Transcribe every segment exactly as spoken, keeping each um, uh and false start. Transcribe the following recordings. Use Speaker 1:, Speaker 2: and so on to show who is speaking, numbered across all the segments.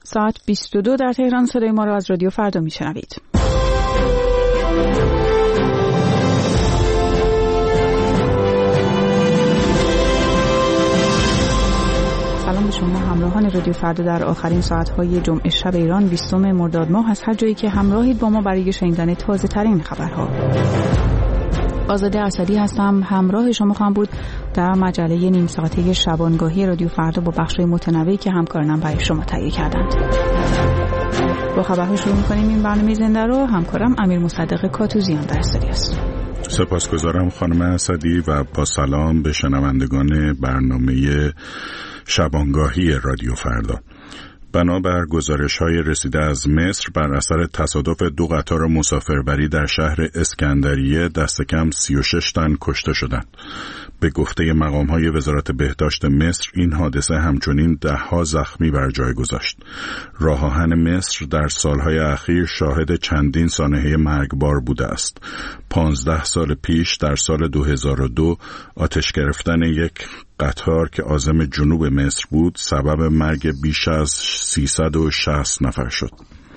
Speaker 1: ساعت بیست و دو در تهران. صدای ما را از رادیو فردا میشنوید. سلام به شما همراهان رادیو فردا در آخرین ساعت‌های جمعه شب ایران بیستم مرداد ماه از هر جایی که همراهید با ما برای شنیدن تازه ترین خبرها. آزاده اسدی هستم، همراه شما خواهم بود در مجله نیم ساعته شبانگاهی رادیو فردا با بخش‌های متنوعی که همکارانم برای شما تهیه کردند. با خبرها شروع می‌کنیم این برنامه زنده رو. همکارم امیر مصدق کاتوزیان در استودیو است.
Speaker 2: سپاسگزارم خانم اسدی و با سلام به شنوندگان برنامه شبانگاهی رادیو فردا. بنابر گزارش‌های رسیده از مصر بر اثر تصادف دو قطار مسافربری در شهر اسکندریه دست کم سی و شش تن کشته شدند. به گفته مقام‌های وزارت بهداشت مصر این حادثه همچنین ده‌ها زخمی بر جای گذاشت. راه آهن مصر در سالهای اخیر شاهد چندین سانحه مرگبار بوده است. پانزده سال پیش در سال دو هزار و دو آتش گرفتن یک قطار که عازم جنوب مصر بود سبب مرگ بیش از سیصد و شصت نفر شد.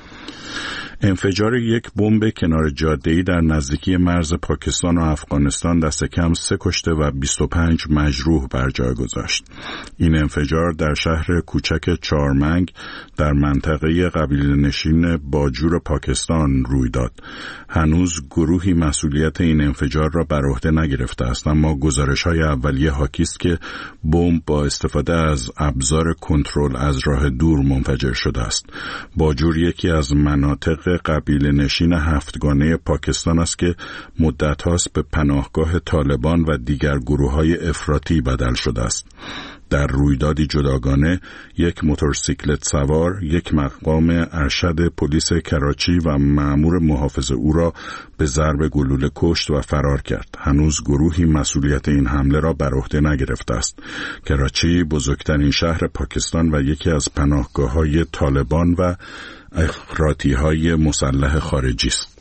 Speaker 2: انفجار یک بمب کنار جاده‌ای در نزدیکی مرز پاکستان و افغانستان دست کم سه کشته و بیست و پنج مجروح بر جای گذاشت. این انفجار در شهر کوچک چارمنگ در منطقه قبیله‌نشین باجور پاکستان روی داد. هنوز گروهی مسئولیت این انفجار را بر عهده نگرفته است، اما گزارش‌های اولیه حاکی است که بمب با استفاده از ابزار کنترل از راه دور منفجر شده است. باجور یکی از مناطق قبیله نشین هفتگانه پاکستان است که مدت هاست به پناهگاه طالبان و دیگر گروه های افراطی بدل شده است. در رویدادی جداگانه یک موتورسیکلت سوار یک مقام ارشد پلیس کراچی و مأمور محافظ او را به ضرب گلوله کشت و فرار کرد. هنوز گروهی مسئولیت این حمله را بر عهده نگرفته است. کراچی بزرگترین شهر پاکستان و یکی از پناهگاه‌های طالبان و افراطی‌های مسلح خارجی است.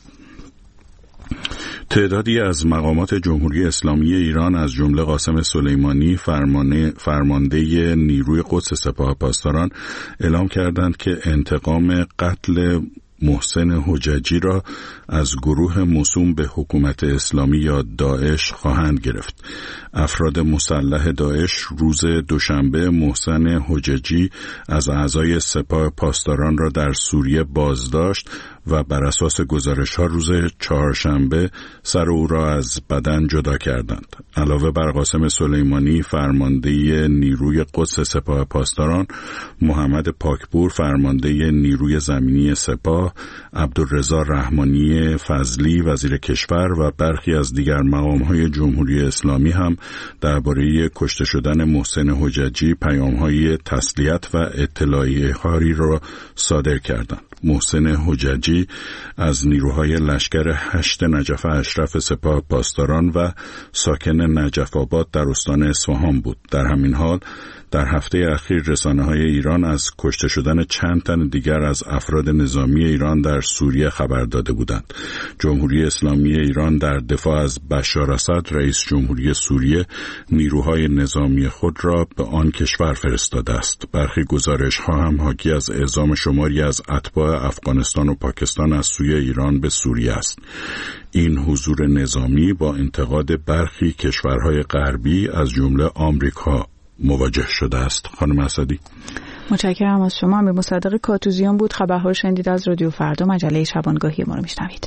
Speaker 2: تعدادی از مقامات جمهوری اسلامی ایران از جمله قاسم سلیمانی فرمانده نیروی قدس سپاه پاسداران اعلام کردند که انتقام قتل محسن حججی را از گروه موسوم به حکومت اسلامی یا داعش خواهند گرفت. افراد مسلح داعش روز دوشنبه محسن حججی از اعضای سپاه پاسداران را در سوریه بازداشت و بر اساس گزارش‌ها روز چهارشنبه سر او را از بدن جدا کردند. علاوه بر قاسم سلیمانی فرمانده نیروی قدس سپاه پاسداران، محمد پاکپور فرمانده نیروی زمینی سپاه، عبدالرضا رحمانی فضلی وزیر کشور و برخی از دیگر مقام‌های جمهوری اسلامی هم درباره کشته شدن محسن حججی پیام‌های تسلیت و اطلاعیه‌هایی را صادر کردند. محسن حججی از نیروهای لشکر هشت نجف اشرف سپاه پاسداران و ساکن نجف آباد در استان اصفهان بود. در همین حال در هفته اخیر رسانه‌های ایران از کشته شدن چند تن دیگر از افراد نظامی ایران در سوریه خبر داده بودند. جمهوری اسلامی ایران در دفاع از بشار اسد رئیس جمهوری سوریه نیروهای نظامی خود را به آن کشور فرستاده است. برخی گزارش‌ها هم حاکی از اعزام شماری از اتباع افغانستان و پاکستان از سوی ایران به سوریه است. این حضور نظامی با انتقاد برخی کشورهای غربی از جمله آمریکا مواجه شده است. خانم اسدی،
Speaker 1: متشکرم از شما. امیر مصدق کاتوزیان بود. خبرها رو شنیدید از رادیو فردا، مجله شبانگاهی ما رو میشنوید.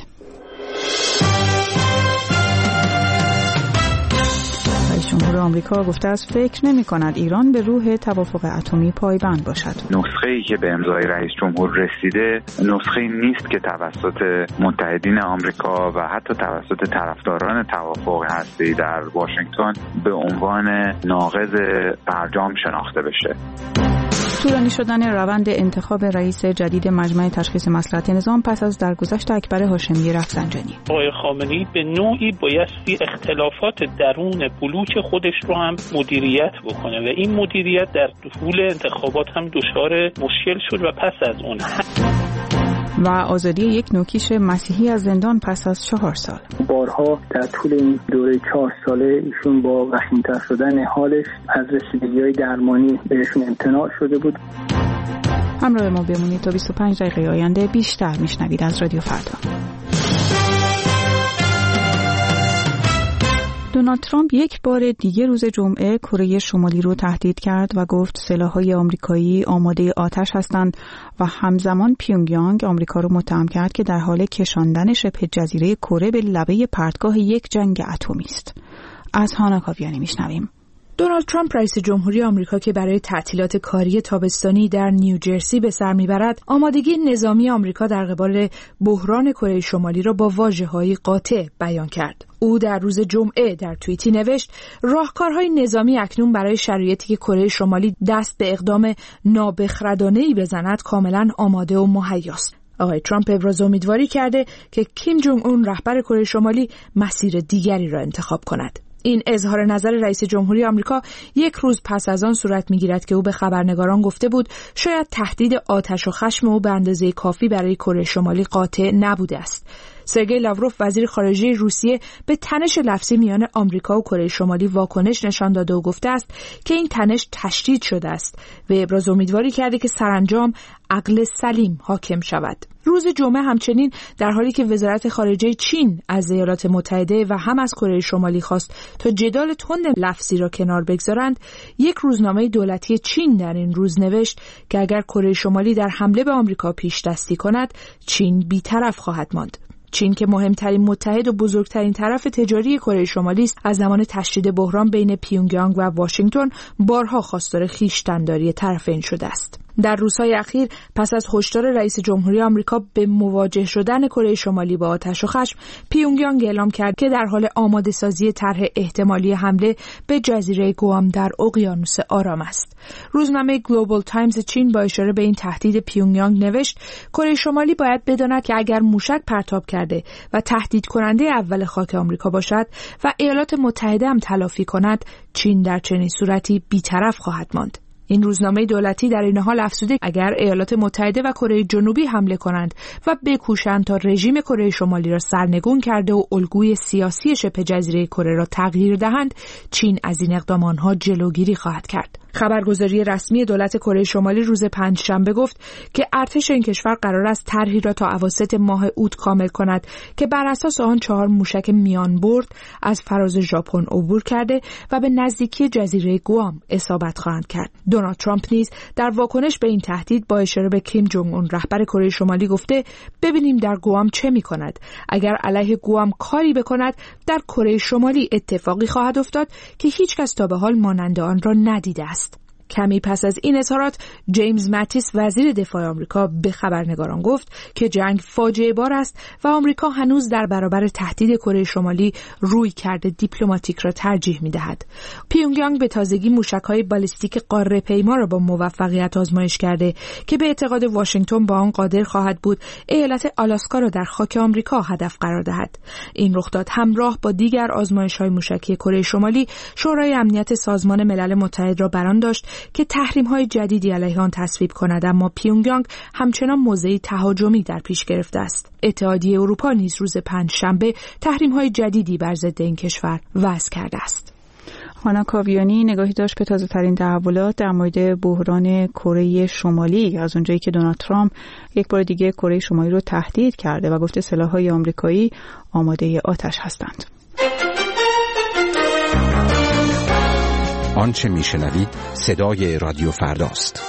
Speaker 1: رئیس جمهور آمریکا گفته است فکر نمی کند ایران به روح توافق اتمی پایبند باشد.
Speaker 3: نسخه‌ای که به امضای رئیس جمهور رسیده نسخه‌ای نیست که توسط متحدین آمریکا و حتی توسط طرفداران توافق هسته‌ای در واشنگتن به عنوان ناقض برجام شناخته بشه.
Speaker 1: طولانی شدن روند انتخاب رئیس جدید مجمع تشخیص مصلحت نظام پس از درگذشت اکبر هاشمی رفسنجانی.
Speaker 4: آقای خامنه‌ای به نوعی بایستی اختلافات درون بلوک خودش رو هم مدیریت بکنه و این مدیریت در طول انتخابات هم دچار مشکل شد و پس از اون
Speaker 1: و آزادی یک نوکیش مسیحی از زندان پس از چهار سال.
Speaker 5: بارها در طول این دوره چهار ساله ایشون با وخیم‌تر شدن حالش از رسیدگی‌های درمانی بهشون امتناع شده بود.
Speaker 1: همراه ما بمونید تا بیست و پنج دقیقه آینده بیشتر میشنوید از رادیو فردا. دونالد ترامپ یک بار دیگه روز جمعه کره شمالی رو تهدید کرد و گفت سلاح‌های آمریکایی آماده آتش هستند و همزمان پیونگیانگ آمریکا رو متهم کرد که در حال کشاندن شبه جزیره کره به لبه پرتگاه یک جنگ اتمی است. از هانا کاویانی میشنویم.
Speaker 6: دونالد ترامپ رئیس جمهوری آمریکا که برای تعطیلات کاری تابستانی در نیوجرسی به سر میبرد، آمادگی نظامی آمریکا در قبال بحران کره شمالی را با واژه‌های قاطع بیان کرد. او در روز جمعه در توییتی نوشت: راهکارهای نظامی اکنون برای شرایطی که کره شمالی دست به اقدام نابخردانه‌ای بزند کاملا آماده و مهیاست. آقای ترامپ ابراز امیدواری کرده که کیم جونگ اون رهبر کره شمالی مسیر دیگری را انتخاب کند. این اظهار نظر رئیس جمهوری آمریکا یک روز پس از آن صورت می‌گیرد که او به خبرنگاران گفته بود شاید تهدید آتش و خشم او به اندازه کافی برای کره شمالی قاطع نبوده است. سرگئی لاوروف وزیر خارجه روسیه به تنش لفظی میان آمریکا و کره شمالی واکنش نشان داده و گفته است که این تنش تشدید شده است و ابراز امیدواری کرده که سرانجام عقل سلیم حاکم شود. روز جمعه همچنین در حالی که وزارت خارجه چین از ایالات متحده و هم از کره شمالی خواست تا جدال تند لفظی را کنار بگذارند، یک روزنامه دولتی چین در این روز نوشت که اگر کره شمالی در حمله به آمریکا پیش دستی کند، چین بی‌طرف خواهد ماند. چین که مهمترین متحد و بزرگترین طرف تجاری کره شمالی است، از زمان تشدید بحران بین پیونگیانگ و واشنگتن بارها خواستار خویشتن‌داری طرفین شده است. در روزهای اخیر پس از هشدار رئیس جمهوری آمریکا به مواجه شدن کره شمالی با آتش و خشم، پیونگیانگ اعلام کرد که در حال آماده سازی طرح احتمالی حمله به جزیره گوام در اقیانوس آرام است. روزنامه گلوبال تایمز چین با اشاره به این تهدید پیونگیانگ نوشت: کره شمالی باید بداند که اگر موشک پرتاب کرده و تهدید کننده اول خاک آمریکا باشد و ایالات متحده هم تلافی کند، چین در چنین صورتی بی‌طرف خواهد ماند. این روزنامه دولتی در این حال افزوده اگر ایالات متحده و کره جنوبی حمله کنند و بکوشند تا رژیم کره شمالی را سرنگون کرده و الگوی سیاسی شبه جزیره کره را تغییر دهند، چین از این اقدام آنها جلوگیری خواهد کرد. خبرگزاری رسمی دولت کره شمالی روز پنجشنبه گفت که ارتش این کشور قرار است طرحی را تا اواسط ماه اوت کامل کند که بر اساس آن چهار موشک میان برد از فراز ژاپن عبور کرده و به نزدیکی جزیره گوام اصابت خواهند کرد. دونالد ترامپ نیز در واکنش به این تهدید با اشاره به کیم جونگ اون رهبر کره شمالی گفته: ببینیم در گوام چه می‌کند. اگر علیه گوام کاری بکند، در کره شمالی اتفاقی خواهد افتاد که هیچ کس تا به حال مانند آن را ندیده است. کمی پس از این اظهارات، جیمز ماتیس وزیر دفاع آمریکا به خبرنگاران گفت که جنگ فاجعه بار است و آمریکا هنوز در برابر تهدید کره شمالی روی کرده دیپلماتیک را ترجیح می‌دهد. پیونگیانگ به تازگی موشک‌های بالیستیک قاره پیما را با موفقیت آزمایش کرده که به اعتقاد واشنگتن با آن قادر خواهد بود ایالت آلاسکا را در خاک آمریکا هدف قرار دهد. این رخداد همراه با دیگر آزمایش‌های موشکی کره شمالی شورای امنیت سازمان ملل متحد را بران داشت که تحریم‌های جدیدی علیه آن تصویب کند، اما پیونگیانگ همچنان موضعی تهاجمی در پیش گرفته است. اتحادیه اروپا نیز روز پنجشنبه تحریم‌های جدیدی بر ضد این کشور وضع کرده است.
Speaker 1: هانا کاویانی نگاهی داشت به تازه‌ترین تحولات در مورد بحران کره شمالی از اونجایی که دونالد ترامپ یک بار دیگه کره شمالی رو تهدید کرده و گفته سلاح‌های آمریکایی آماده آتش هستند.
Speaker 7: آنچه میشنوید صدای رادیو فرداست.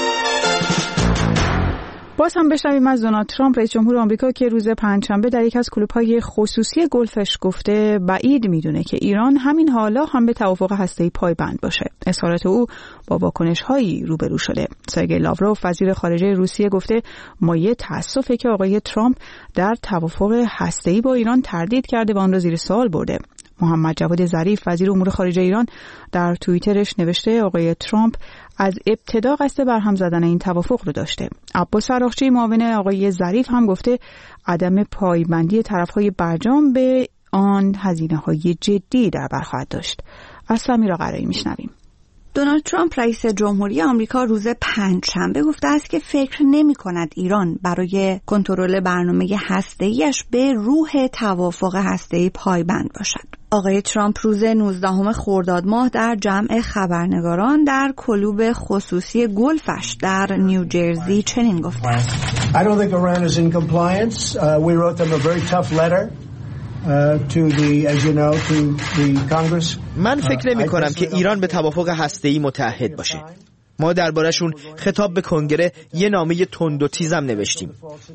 Speaker 1: باز هم بشنویم از دونالد ترامپ رئیس جمهور آمریکا که روز پنجشنبه در یکی از کلوب‌های خصوصی گلفش گفته بعید میدونه که ایران همین حالا هم به توافق هسته‌ای پایبند باشه. اظهارات او با واکنش‌هایی روبرو شده. سرگئی لاوروف وزیر خارجه روسیه گفته مایه تأسفه که آقای ترامپ در توافق هسته‌ای با ایران تردید کرده و آن را زیر سوال برده. محمد جواد ظریف وزیر امور خارجه ایران در توییترش نوشته آقای ترامپ از ابتدا قصد برهم زدن این توافق رو داشته. عباس فراخچی معاون آقای ظریف هم گفته عدم پایبندی طرف‌های برجام به آن هزینه‌های جدی در بر خواهد داشت. از سمیرا قرایی میشنویم.
Speaker 8: دونالد ترامپ رئیس جمهوری آمریکا روز پنجشنبه گفته است که فکر نمی‌کند ایران برای کنترل برنامه هسته‌ایش به روح توافق هسته‌ای پایبند باشد. آقای ترامپ روز نوزدهم خرداد ماه در جمع خبرنگاران در کلوب خصوصی گلفش در نیوجرسی چنین گفت است:
Speaker 9: I don't think Iran is in compliance. Uh, we wrote them a very tough letter uh, to the, as you know, to the Congress.
Speaker 10: من فکر نمی کنم که ایران به توافق هسته‌ای متحد باشه. ما درباره‌شون خطاب به کنگره یه نامه تند و تیزم نوشتیم.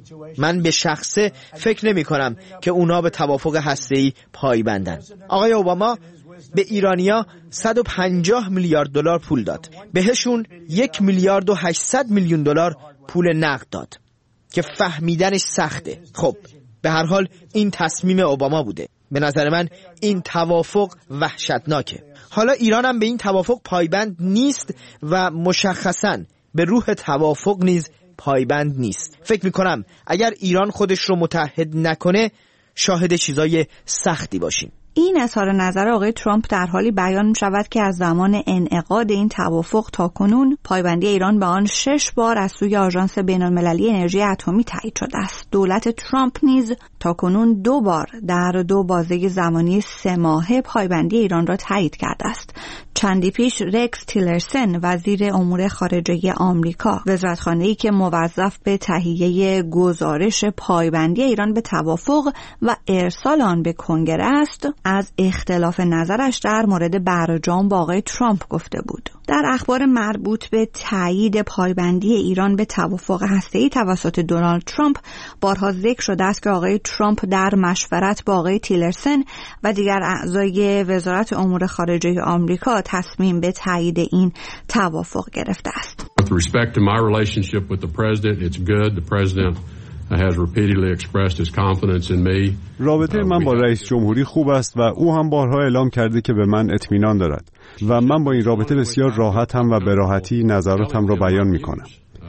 Speaker 10: من به شخصه فکر نمی کنم که اونا به توافق هسته‌ای پایبندن. آقای اوباما به ایرانیا صد و پنجاه میلیارد دلار پول داد. بهشون یک میلیارد و هشتصد میلیون دلار پول نقد داد که فهمیدنش سخته. خب به هر حال این تصمیم اوباما بوده. به نظر من این توافق وحشتناکه. حالا ایران هم به این توافق پایبند نیست و مشخصاً به روح توافق نیز پایبند نیست. فکر میکنم اگر ایران خودش رو متحد نکنه شاهد چیزای سختی باشیم.
Speaker 8: این اظهار نظر آقای ترامپ در حالی بیان می شود که از زمان انعقاد این توافق تا کنون پایبندی ایران به آن شش بار از سوی آژانس بین‌المللی انرژی اتمی تایید شده است. دولت ترامپ نیز تا کنون دو بار در دو بازه زمانی سه ماهه پایبندی ایران را تایید کرده است. چندی پیش رکس تیلرسن وزیر امور خارجه آمریکا، وزارتخانه‌ای که موظف به تهیه گزارش پایبندی ایران به توافق و ارسال آن به کنگره است، از اختلاف نظرش در مورد برجام با آقای ترامپ گفته بود. در اخبار مربوط به تایید پایبندی ایران به توافق هسته‌ای توسط دونالد ترامپ بارها ذکر شده است که آقای ترامپ در مشورت با آقای تیلرسن و دیگر اعضای وزارت امور خارجه آمریکا تصمیم به تایید این توافق گرفته است.
Speaker 11: With respect to my relationship with the president, it's good. The president has repeatedly expressed his confidence in me.
Speaker 12: رابطه من با رئیس جمهوری خوب است و او هم بارها اعلام کرده که به من اطمینان دارد و من با این رابطه بسیار راحتم و به راحتی نظراتم را بیان می‌کنم.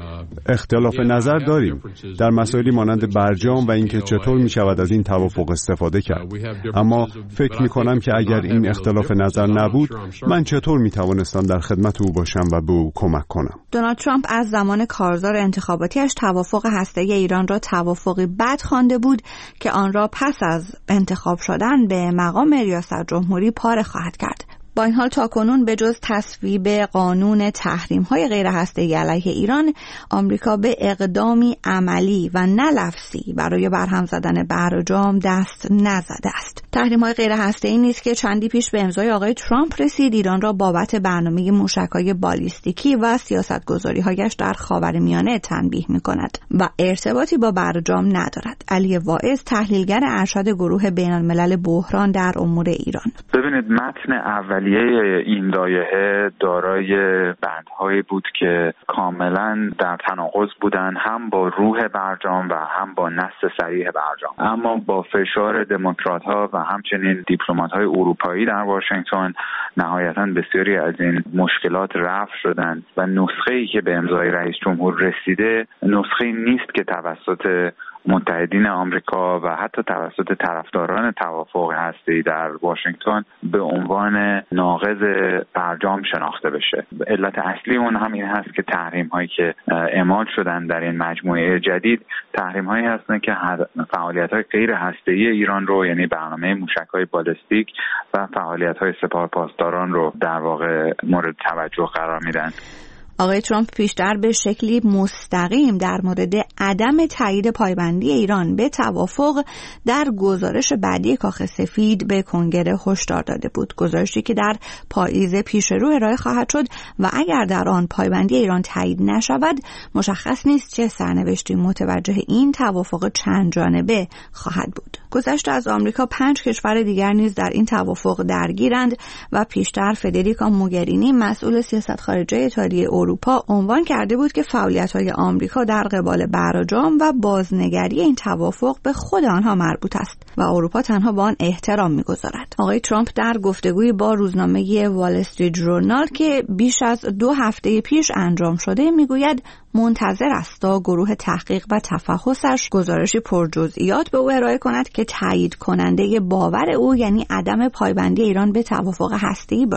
Speaker 12: اختلاف نظر داریم در مسائلی مانند برجام و اینکه چطور می شود از این توافق استفاده کرد، اما فکر می کنم که اگر این اختلاف نظر نبود من چطور می توانستم در خدمت او باشم و به او کمک کنم.
Speaker 8: دونالد ترامپ از زمان کارزار انتخاباتیش توافق هسته‌ای ایران را توافقی بد خوانده بود که آن را پس از انتخاب شدن به مقام ریاست جمهوری پاره خواهد کرد. با این حال تاکنون به جز تصویب قانون تحریم‌های غیر هسته‌ای علیه ایران، آمریکا به اقدامی عملی و نه لفظی برای برهم زدن برجام دست نزده است. تحریم‌های غیر هسته‌ای نیست که چندی پیش به امضای آقای ترامپ رسید ایران را بابت برنامه موشک‌های بالیستیکی و سیاست‌گذاری‌هایش در خاورمیانه تنبیه می‌کند و ارتباطی با برجام ندارد. علی واعظ، تحلیلگر ارشد گروه بین‌الملل بحران در امور ایران:
Speaker 3: ببینید، متن اول این لایحه دارای بندهایی بود که کاملا در تناقض بودن، هم با روح برجام و هم با نص صریح برجام. اما با فشار دموکرات‌ها و همچنین دیپلمات‌های اروپایی در واشنگتن نهایتاً بسیاری از این مشکلات رفع شدند و نسخه‌ای که به امضای رئیس جمهور رسیده نسخه‌ای نیست که توسط متحدین آمریکا و حتی توسط طرفداران توافق هسته‌ای در واشنگتن به عنوان ناقض برجام شناخته بشه. علت اصلی اون هم این هست که تحریم هایی که اعمال شدن در این مجموعه جدید تحریم هایی هستن که فعالیت های غیر هسته‌ای ایران رو، یعنی برنامه موشک های بالستیک و فعالیت های سپاه پاسداران رو در واقع مورد توجه قرار میدن.
Speaker 8: آقای ترامپ پیشتر به شکلی مستقیم در مورد عدم تایید پایبندی ایران به توافق در گزارش بعدی کاخ سفید به کنگره هشدار داده بود. گزارشی که در پاییز پیش رو ارائه خواهد شد و اگر در آن پایبندی ایران تایید نشود مشخص نیست چه سرنوشتی متوجه این توافق چند جانبه خواهد بود. گذشته از آمریکا پنج کشور دیگر نیز در این توافق درگیرند و پیشتر فدریکا موگرینی مسئول سیاست خارجه ایتالیا اروپا عنوان کرده بود که فعالیت‌های آمریکا در قبال برجام و بازنگری این توافق به خود آنها مربوط است و اروپا تنها به آن احترام می‌گذارد. آقای ترامپ در گفتگوی با روزنامه وال استریت ژورنال که بیش از دو هفته پیش انجام شده میگوید منتظر است تا گروه تحقیق و تفحصش گزارشی پرجزئیات به او ارائه کند که تایید کننده باور او، یعنی عدم پایبندی ایران به توافق هسته‌ای باشد.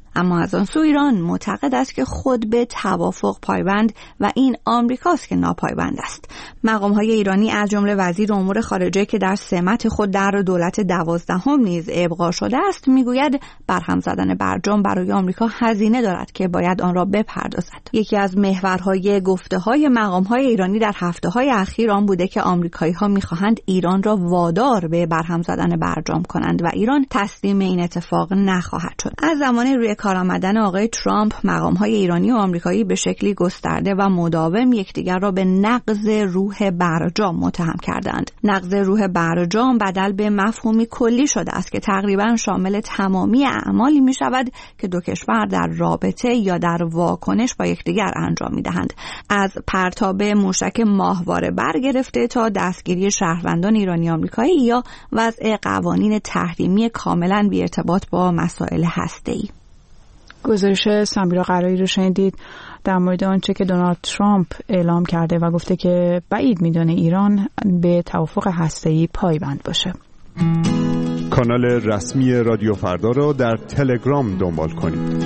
Speaker 8: اما از آن سو ایران معتقد است که خود به توافق پایبند و این آمریکاست که ناپایبند است. مقام‌های ایرانی از جمله وزیر امور خارجه که در سمت خود در دولت دوازدهم نیز ابقا شده است میگوید برهم زدن برجام برای آمریکا هزینه دارد که باید آن را بپردازد. یکی از محورهای گفته‌های مقام‌های ایرانی در هفته‌های اخیر آن بوده که آمریکایی‌ها می‌خواهند ایران را وادار به برهم زدن برجام کنند و ایران تسلیم این اتفاق نخواهد شد. از زمان روی کار آمدن آقای ترامپ مقام‌های ایرانی و آمریکایی به شکلی گسترده و مداوم یکدیگر را به نقض روح برجام متهم کردند. نقض روح برجام بدل به مفهومی کلی شده است که تقریباً شامل تمامی اعمالی می‌شود که دو کشور در رابطه یا در واکنش با یکدیگر انجام می‌دهند. از پرتاب موشک ماهواره برگرفته تا دستگیری شهروندان ایرانی آمریکایی یا وضع قوانین تحریمی کاملاً بی ارتباط با مسائل هسته‌ای.
Speaker 1: گزارش سمیرا قرایی رو شنیدید در مورد آنچه که دونالد ترامپ اعلام کرده و گفته که بعید می‌دونه ایران به توافق هسته‌ای پایبند باشه.
Speaker 12: کانال رسمی رادیو فردا را در تلگرام دنبال کنید.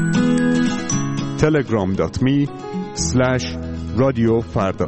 Speaker 12: تلگرام دات می اسلش رادیو فردا.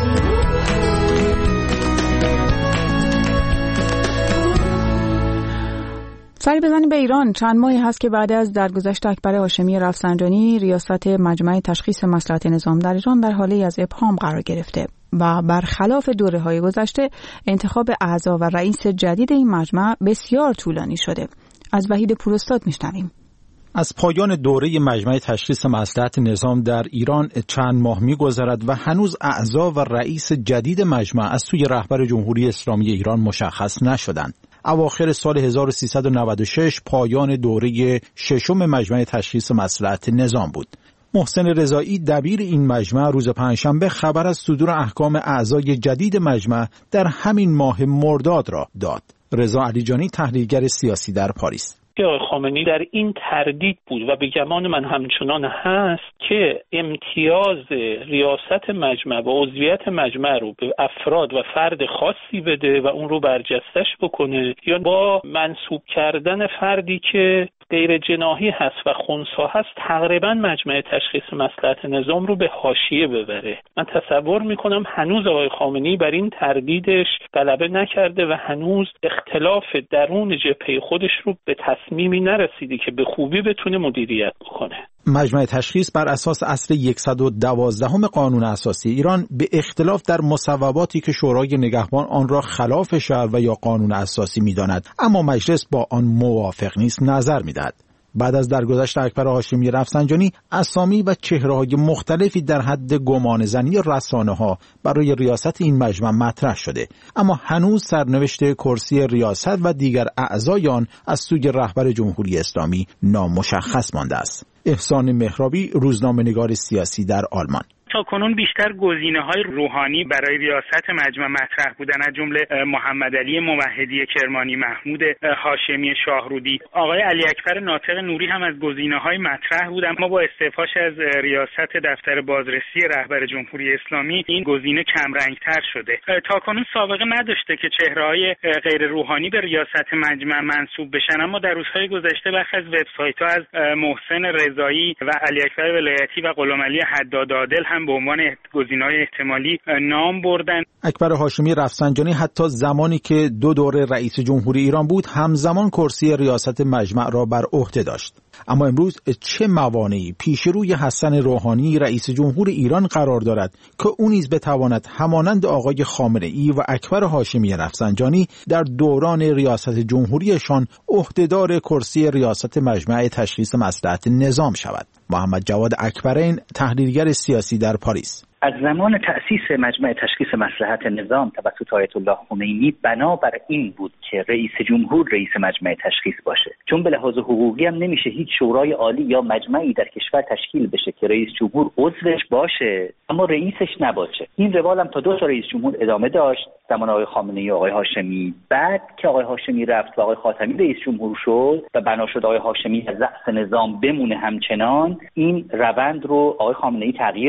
Speaker 1: سری بزنیم به ایران. چند ماهی هست که بعد از درگذشت اکبر هاشمی رفسنجانی ریاست مجمع تشخیص مصلحت نظام در ایران در حالی از ابهام قرار گرفته و برخلاف دوره‌های گذشته انتخاب اعضا و رئیس جدید این مجمع بسیار طولانی شده. از وحید پوراستاد میشنویم.
Speaker 13: از پایان دوره مجمع تشخیص مصلحت نظام در ایران چند ماه می‌گذرد و هنوز اعضا و رئیس جدید مجمع از سوی رهبر جمهوری اسلامی ایران مشخص نشدند. اواخر سال هزار و سیصد و نود و شش پایان دوره ششم مجمع تشخیص مصلحت نظام بود. محسن رضایی دبیر این مجمع روز پنجشنبه خبر از صدور احکام اعضای جدید مجمع در همین ماه مرداد را داد. رضا علیجانی تحلیلگر سیاسی در پاریس:
Speaker 4: آقای خامنه‌ای در این تردید بود و به گمان من همچنان هست که امتیاز ریاست مجمع و عضویت مجمع رو به افراد و فرد خاصی بده و اون رو برجستش بکنه یا با منصوب کردن فردی که غیر جناحی هست و خنثی هست تقریبا مجمع تشخیص مصلحت نظام رو به حاشیه ببره. من تصور میکنم هنوز آقای خامنه‌ای بر این تردیدش غلبه نکرده و هنوز اختلاف درون جبهه خودش رو به تصمیمی نرسیده که به خوبی بتونه مدیریت بکنه.
Speaker 13: مجمع تشخیص بر اساس اصل صد و دوازده قانون اساسی ایران به اختلاف در مصوباتی که شورای نگهبان آن را خلاف شرع و یا قانون اساسی می‌داند اما مجلس با آن موافق نیست نظر می‌دهد. بعد از درگذشت اکبر هاشمی رفسنجانی اسامی و چهره‌های مختلفی در حد گمانه‌زنی رسانه‌ها برای ریاست این مجمع مطرح شده اما هنوز سرنوشت کرسی ریاست و دیگر اعضای آن از سوی رهبر جمهوری اسلامی نامشخص مانده است. احسان مهرابی، روزنامه‌نگار سیاسی در آلمان:
Speaker 14: تا کنون بیشتر گزینه‌های روحانی برای ریاست مجمع مطرح بودن، از جمله محمد علی موحدی کرمانی، محمود هاشمی شاهرودی، آقای علی اکبر ناطق نوری هم از گزینه‌های مطرح بودن. اما با استعفاش از ریاست دفتر بازرسی رهبر جمهوری اسلامی این گزینه کم رنگ‌تر شده. تا کنون سابقه نداشته که چهره‌های غیر روحانی به ریاست مجمع منصوب بشن، اما در روزهای گذشته برخی از وبسایت‌ها از محسن رضایی و علی اکبر ولایتی و غلامعلی حدادعادل هم به عنوان گزینه‌های احتمالی نام بردن.
Speaker 13: اکبر هاشمی رفسنجانی حتی زمانی که دو دوره رئیس جمهوری ایران بود همزمان کرسی ریاست مجمع را بر عهده داشت. اما امروز چه موانعی پیش روی حسن روحانی رئیس جمهور ایران قرار دارد که او نیز بتواند همانند آقای خامنه‌ای و اکبر هاشمی رفسنجانی در دوران ریاست جمهوریشان عهدهدار کرسی ریاست مجمع تشخیص مصلحت نظام شود؟ محمد جواد اکبرین، تحلیلگر سیاسی در پاریس:
Speaker 15: از زمان تأسیس مجمع تشخیص مصلحت نظام توسط آیت الله خمینی بنا بر این بود که رئیس جمهور رئیس مجمع تشخیص باشه، چون به لحاظ حقوقی هم نمیشه هیچ شورای عالی یا مجمعی در کشور تشکیل بشه که رئیس جمهور عضوش باشه اما رئیسش نباشه. این روال هم تا دو تا رئیس جمهور ادامه داشت، زمان آقای خامنه‌ای و آقای هاشمی. بعد که آقای هاشمی رفت و آقای خاتمی رئیس جمهور شد و بنا شد آقای هاشمی از رأس نظام بمونه همچنان، این روند رو آقای خامنه‌ای تغییر داد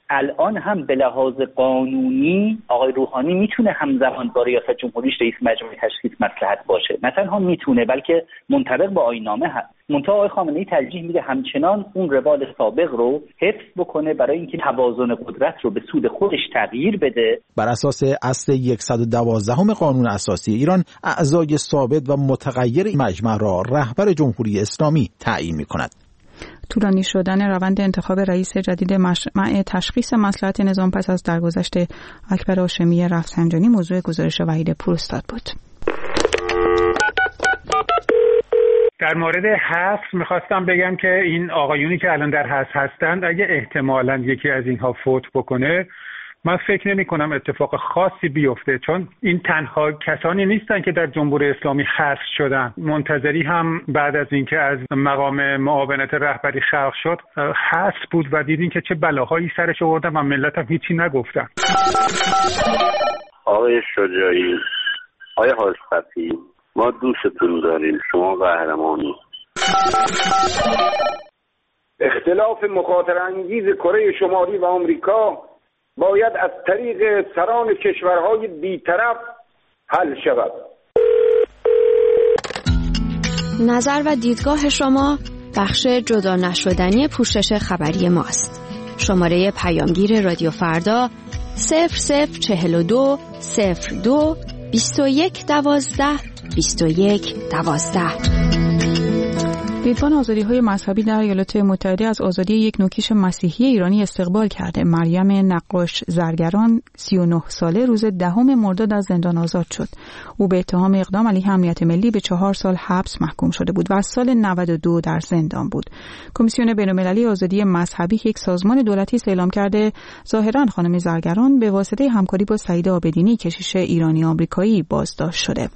Speaker 15: الان هم به لحاظ قانونی آقای روحانی میتونه همزمان با ریاست جمهوریش رئیس مجمع تشخیص مصلحت باشه. نه تنها میتونه بلکه منطبق با آیین‌نامه هست. منتها آقای خامنه‌ای ترجیح میده همچنان اون روال سابق رو حفظ بکنه برای اینکه توازن قدرت رو به سود خودش تغییر بده.
Speaker 13: بر اساس اصل صد و دوازده قانون اساسی ایران، اعضای ثابت و متغیر مجمع را رهبر جمهوری اسلامی تعیین می‌کند.
Speaker 1: طولانی شدن روند انتخاب رئیس جدید مجمع تشخیص مصلحت نظام پس از درگذشت اکبر هاشمی رفسنجانی موضوع گزارش وحید پوراستاد بود.
Speaker 16: در مورد حذف میخواستم بگم که این آقایونی که الان در حذف هستند اگه احتمالاً یکی از اینها فوت بکنه، من فکر نمی کنم اتفاق خاصی بیفته، چون این تنها کسانی نیستن که در جمهوری اسلامی حذف شدن. منتظری هم بعد از اینکه از مقام معاونت رهبری خلق شد حذف بود و دیدین که چه بلاهایی سرش آوردن و ملت هم هیچی نگفتن.
Speaker 17: آقای شجاعی، آقای حاج‌صفی، ما دوستتون داریم، شما قهرمانی.
Speaker 18: اختلاف مخاطرانگیز کره شمالی و آمریکا باید از طریق سران کشورهای بی‌طرف حل شود.
Speaker 19: نظر و دیدگاه شما بخش جدا نشدنی پوشش خبری ماست. شماره پیامگیر رادیو فردا صفر صفر چهل و دو صفر دو بیست و یک دوازده بیست و یک دوازده.
Speaker 1: دیدبان آزادی‌های مذهبی در ایالات متحده از آزادی یک نوکیش مسیحی ایرانی استقبال کرده. مریم نقاش زرگران سی و نه ساله روز دهم مرداد از زندان آزاد شد. او به اتهام اقدام علیه امنیت ملی به چهار سال حبس محکوم شده بود و از سال نود و دو در زندان بود. کمیسیون بین‌المللی آزادی مذهبی یک سازمان دولتی اعلام کرده ظاهراً خانم زرگران به واسطه همکاری با سعید آبدینی کشیش ایرانی آمریکایی بازداشت شده.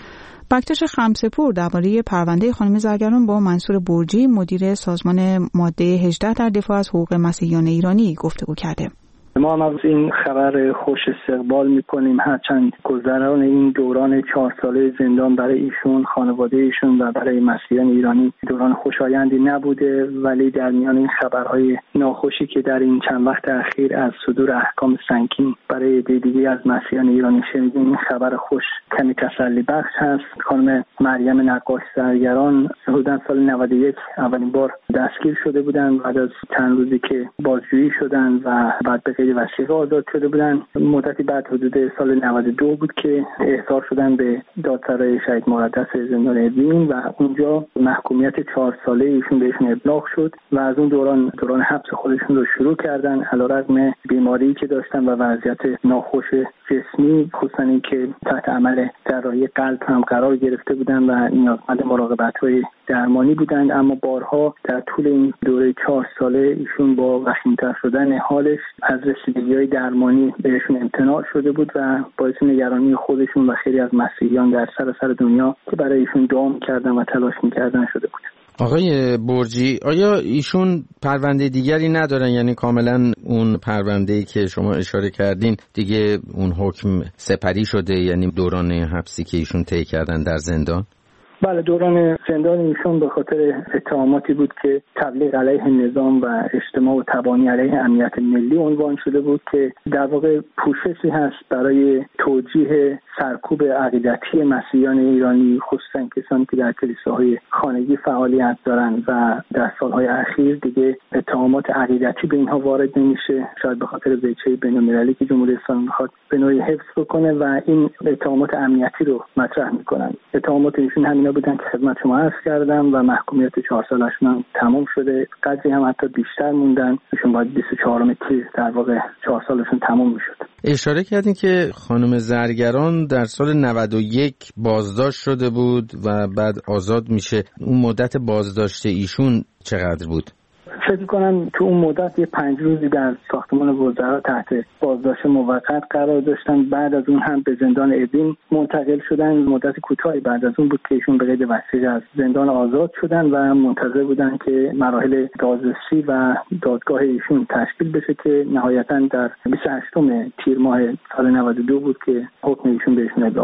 Speaker 1: بکتاش خمسه‌پور درباره پرونده خانم زرگران با منصور برجی مدیر سازمان ماده هجده در دفاع از حقوق مسیحیان ایرانی گفتگو کرده.
Speaker 5: ما هم از این خبر خوش استقبال میکنیم، هرچند گذران این دوران چهار ساله زندان برای ایشون، خانواده ایشون و برای مسیحیان ایرانی دوران خوشایندی نبوده، ولی در میان این خبرهای ناخوشی که در این چند وقت اخیر از صدور احکام سنگین برای دیگری از مسیحیان ایرانی شنیدیم، این خبر خوش کمی تسلی بخش هست. خانم مریم نقاش زرگران حدوداً سال نود و یک اولین بار دستگیر شده بودند، بعد از چند روزی که بازجویی شدند و بعد به غیر وثیقه آزاد شده بودن. مدتی بعد حدود سال نود و دو بود که احضار شدن به دادسرای شهید مقدس زندان اوین و اونجا محکومیت چهار ساله ایشون بهشون ابلاغ شد و از اون دوران دوران حبس خودشون رو شروع کردن، علیرغم بیماری که داشتن و وضعیت ناخوش جسمی، خصوصا این که تحت عمل جراحی قلب هم قرار گرفته بودن و نیازمند مراقبت‌های درمانی بودند. اما بارها در طول این دوره چهار ساله ایشون با وخیم‌تر شدن حالش از رسیدگی‌های درمانی بهشون امتناع شده بود و باعث نگرانی خودشون و خیلی از مسیحیان در سراسر دنیا که برای ایشون دعا می‌کردن و تلاش می‌کردن شده بود.
Speaker 20: آقای برجی، آیا ایشون پرونده دیگری ندارن؟ یعنی کاملا اون پرونده‌ای که شما اشاره کردین دیگه اون حکم سپری شده، یعنی دوران حبسی که ایشون طی کردن در زندان؟
Speaker 5: بله، دوران زندان ایشون به خاطر اتهاماتی بود که تبلیغ علیه نظام و اجتماع و تبانی علیه امنیت ملی عنوان شده بود که در واقع پوششی هست برای توجیه سرکوب عقیدتی مسیحیان ایرانی، خصوصا کسانی که در کلیساهای خانگی فعالیت دارند و در سالهای اخیر دیگه اتهامات عقیدتی به اینها وارد نمیشه، شاید به خاطر وجهه بین‌المللی که جمهوری اسلامی میخواد به نوعی حفظ بکنه و این اتهامات امنیتی رو مطرح میکنن. اتهامات ایشون همینا بودن که خدمت شما عرض کردم و محکومیت چهار سالشون هم تمام شده، قضیه هم حتی بیشتر موندن، ایشون باید بیست و چهارم تیر در واقع چهار سالشون تمام میشد.
Speaker 20: اشاره کردین که خانم زرگران در سال نود و یک بازداشت شده بود و بعد آزاد میشه. اون مدت بازداشت ایشون چقدر بود؟
Speaker 5: فکر کنم تو اون مدت یه پنج روزی در ساختمان وزرا تحت بازداشت موقت قرار داشتن. بعد از اون هم به زندان اوین منتقل شدن. مدت کوتاهی بعد از اون بود که ایشون به قید وثیقه از زندان آزاد شدن و منتظر بودن که مراحل دادرسی و دادگاه ایشون تشکیل بشه که نهایتاً در بیست و هشتم تیر ماه سال نود و دو بود که حکم ایشون بهشون ابلاغ شد.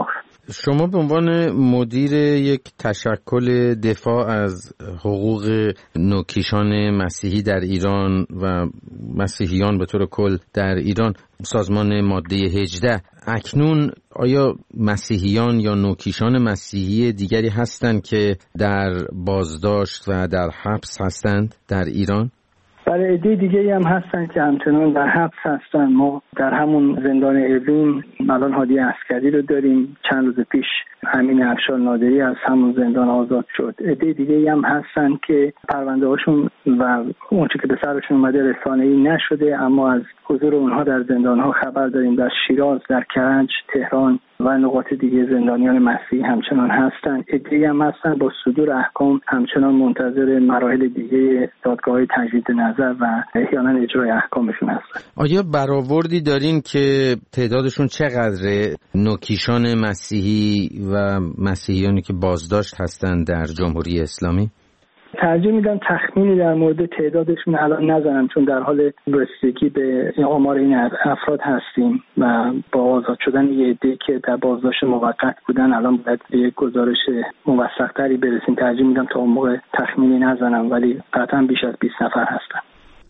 Speaker 20: شما به عنوان مدیر یک تشکل دفاع از حقوق نوکیشان مسیحی در ایران و مسیحیان به طور کل در ایران، سازمان ماده هجده، اکنون آیا مسیحیان یا نوکیشان مسیحی دیگری هستند که در بازداشت و در حبس هستند در ایران؟
Speaker 5: برای عده دیگه هم هستن که همچنان در حبس هستن. ما در همون زندان اوین الان هادی عسکری رو داریم، چند روز پیش امین افشار نادری از همون زندان آزاد شد. عده دیگه هم هستن که پرونده هاشون و اونچه که به سرشون اومده رسانه‌ای نشده، اما از حضور اونها در زندان ها خبر داریم. در شیراز، در کرج، تهران و نقاط دیگه زندانیان مسیحی همچنان هستن. عده هم هستن با صدور احکام همچنان منتظر مراحل دیگه دادگاه تجدید نظر و احیانا اجرای احکامشون هستن.
Speaker 20: آیا برآوردی دارین که تعدادشون چقدره، نوکیشان مسیحی و مسیحیانی که بازداشت هستند در جمهوری اسلامی؟
Speaker 5: ترجیح میدم تخمینی در مورد تعدادشون الان نزنم، چون در حال رسیدگی به آمار این افراد هستیم و با آزاد شدن یه عده که در بازداشت موقت بودن الان باید به یک گزارش موثق‌تری برسیم. ترجیح میدم تا اون موقع تخمینی نزنم، ولی قطعا بیش از بیست نفر هستن.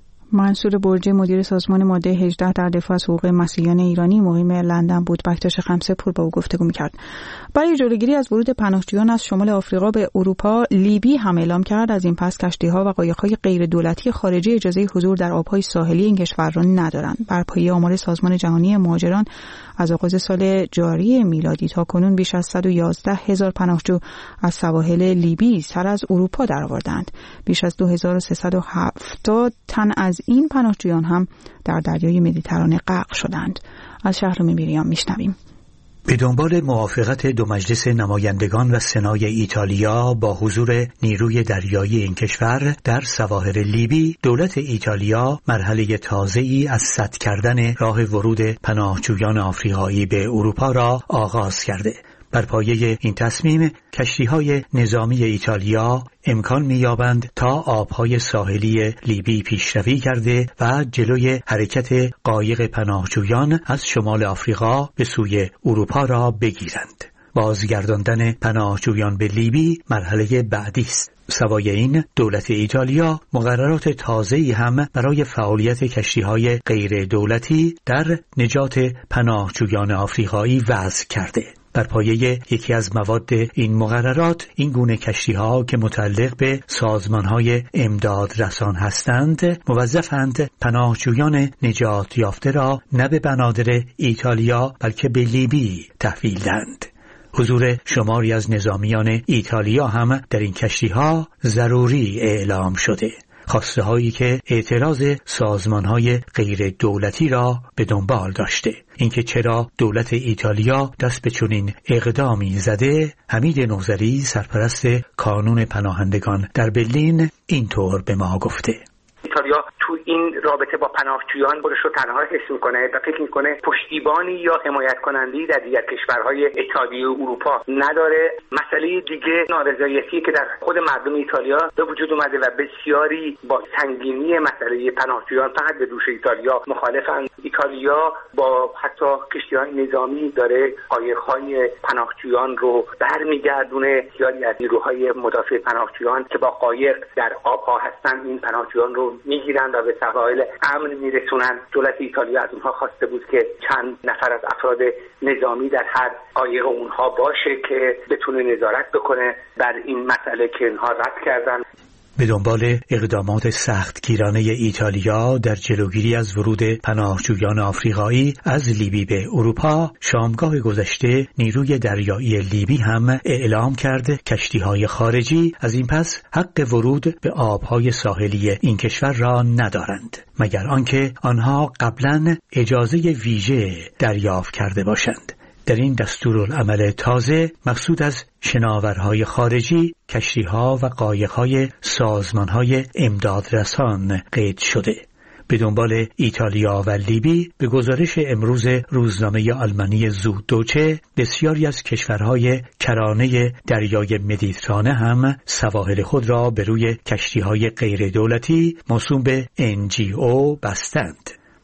Speaker 1: منصور برجی، مدیر سازمان ماده هجده در دفاع از حقوق مسیحیان ایرانی، مقیم لندن بود. بکتاش خمسه پور با او گفتگو می‌کرد. برای جلوگیری از ورود پناهجویان از شمال آفریقا به اروپا، لیبی هم اعلام کرد از این پس کشتی‌ها و قایق‌های غیر دولتی خارجی اجازه حضور در آب‌های ساحلی این کشور را ندارند. بر پایه آمار سازمان جهانی مهاجران از آغاز سال جاری میلادی تا کنون بیش از صد و یازده هزار پناهجو از سواحل لیبی سر از اروپا درآوردند. بیش از دو هزار و سیصد و هفتاد تن از این پناهجویان هم در دریای مدیترانه غرق شدند. از شهرام میریام میشنویم.
Speaker 21: به دنبال موافقت دو مجلس نمایندگان و سنای ایتالیا با حضور نیروی دریایی این کشور در سواحل لیبی، دولت ایتالیا مرحله تازه‌ای از سد کردن راه ورود پناهجویان آفریقایی به اروپا را آغاز کرده. بر پایه این تصمیم کشتی‌های نظامی ایتالیا امکان می‌یابند تا آب‌های ساحلی لیبی پیشروی کرده و جلوی حرکت قایق پناهجویان از شمال آفریقا به سوی اروپا را بگیرند. بازگرداندن پناهجویان به لیبی مرحله بعدی است. سوای این، دولت ایتالیا مقررات تازه‌ای هم برای فعالیت کشتی‌های غیر دولتی در نجات پناهجویان آفریقایی وضع کرده. بر پایه یکی از مواد این مقررات، این گونه کشتی‌ها که متعلق به سازمان‌های امداد رسان هستند، موظفند پناهجویان نجات یافته را نه به بنادر ایتالیا بلکه به لیبی تحویل دهند. حضور شماری از نظامیان ایتالیا هم در این کشتی‌ها ضروری اعلام شده. خواسته هایی که اعتراض سازمان های غیر دولتی را به دنبال داشته. اینکه چرا دولت ایتالیا دست به چنین اقدامی زده، حمید نوذری، سرپرست کانون پناهندگان در برلین، اینطور به ما گفته.
Speaker 22: ایتالیا تو این رابطه با پناهجویان خودش رو تنها حس میکنه و فکر میکنه پشتیبانی یا حمایت کننده‌ای در دیگر کشورهای اتحادیه اروپا نداره. مسئله دیگه نارضایتی که در خود مردم ایتالیا به وجود اومده و بسیاری با سنگینی مسئله پناهجویان فقط به دوش ایتالیا مخالفند. ایتالیا با حتی کشتی‌های نظامی داره قایق‌های پناهجویان رو برمیگردونه. زیادی از نیروهای مدافع پناهجویان که با قایق در آبها هستن این پناهجویان رو میگیرن و به سواحل امن میرسونن. دولت ایتالیا از اونها خواسته بود که چند نفر از افراد نظامی در هر قایق اونها باشه که بتونه نظارت بکنه بر این مسئله که اینها رد کردن.
Speaker 21: به دنبال اقدامات سختگیرانه ایتالیا در جلوگیری از ورود پناهجویان آفریقایی از لیبی به اروپا، شامگاه گذشته نیروی دریایی لیبی هم اعلام کرد کشتی‌های خارجی از این پس حق ورود به آب‌های ساحلی این کشور را ندارند، مگر آنکه آنها قبلاً اجازه ویژه دریافت کرده باشند. در این دستورالعمل تازه مقصود از شناورهای خارجی، کشتی‌ها و قایق‌های سازمان‌های امدادرسان قید شده. به دنبال ایتالیا و لیبی، به گزارش امروز روزنامه آلمانی زوددوچه، بسیاری از کشورهای کرانه دریای مدیترانه هم سواحل خود را به روی کشتی‌های غیر دولتی موسوم به ان جی او بستند.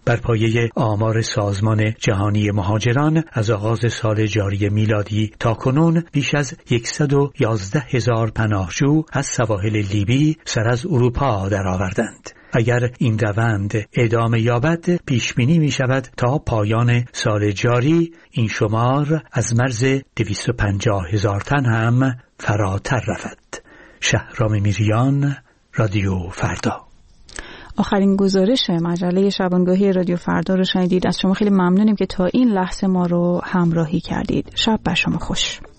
Speaker 21: بر پایه آمار سازمان جهانی مهاجران از آغاز سال جاری میلادی تا کنون بیش از صد و یازده هزار پناهجو از سواحل لیبی سر از اروپا درآوردند. اگر این روند ادامه یابد پیش بینی می شود تا پایان سال جاری این شمار از مرز دویست و پنجاه هزار تن هم فراتر رود. شهرام میریان، رادیو فردا.
Speaker 1: آخرین گزارش مجله شبانگاهی رادیو فردا رو شنیدید. از شما خیلی ممنونیم که تا این لحظه ما رو همراهی کردید. شب بر شما خوش.